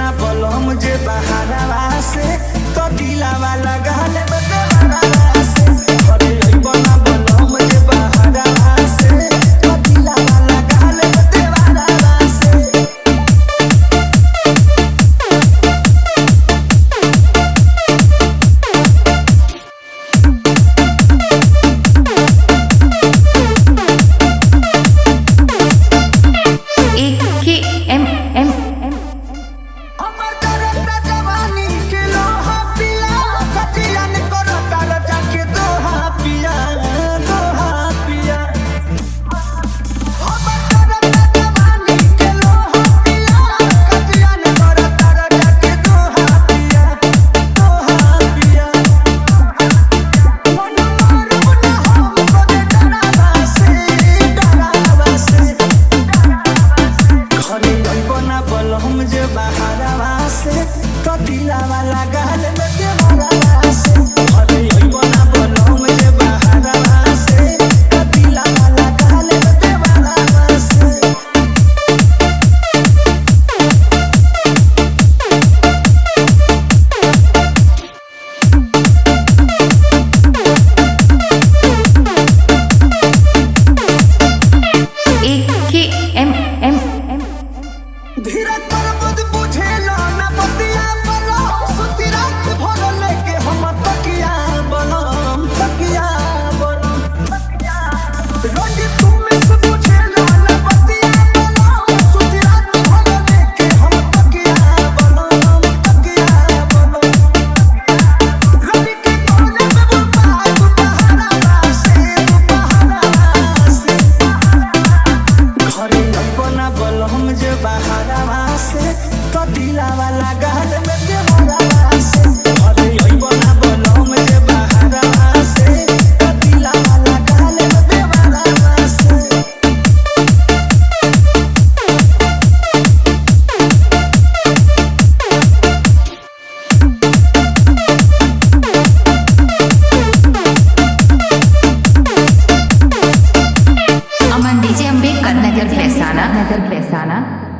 ना बलम जे बहारवा से तो दिलावा लगा ले बदवारा से घरे अइबो ना बलम जे बहारवा से तो दिलावा लगा ले बदवारा से तो दिलावा लगा ले बदवारा से घरे अइबो ना बलम जे बहारवा से तो दिलावा लगा ले बदवारा से धीरे कर बुझ बुझेला ना बतिया बलो सुती रात भर लेके हम तकिया बलम रोजी तुम से बुझेला ना बतिया बलो सुती रात भर लेके हम तकिया बलम रवि के कोने में बुपारा से घरे अइबो ना बलम जे बहारवा से तो दिलावा लगा ले बदवारा से घरे अइबो ना बलम जे बहारवा से तो दिलावा लगा ले बदवारा से Aman DJ Ambekar, Nagar Pesana.